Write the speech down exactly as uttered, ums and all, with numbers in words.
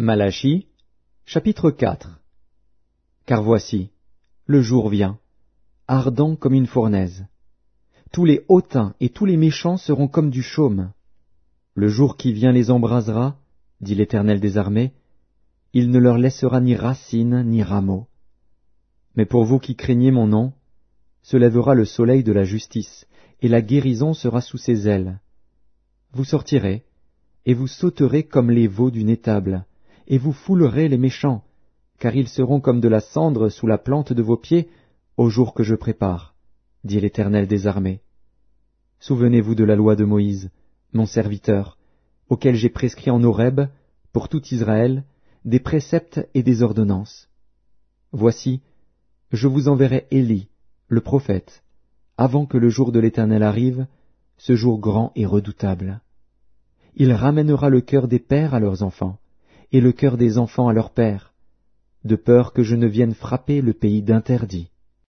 Malachie, chapitre quatre. Car voici, le jour vient, ardent comme une fournaise. Tous les hautains et tous les méchants seront comme du chaume. Le jour qui vient les embrasera, dit l'Éternel des armées, il ne leur laissera ni racine ni rameaux. Mais pour vous qui craignez mon nom, se lèvera le soleil de la justice, et la guérison sera sous ses ailes. Vous sortirez, et vous sauterez comme les veaux d'une étable, et vous foulerez les méchants, car ils seront comme de la cendre sous la plante de vos pieds au jour que je prépare, dit l'Éternel des armées. Souvenez-vous de la loi de Moïse, mon serviteur, auquel j'ai prescrit en Horeb, pour tout Israël, des préceptes et des ordonnances. Voici, je vous enverrai Élie, le prophète, avant que le jour de l'Éternel arrive, ce jour grand et redoutable. Il ramènera le cœur des pères à leurs enfants, et le cœur des enfants à leurs pères, de peur que je ne vienne frapper le pays d'interdit.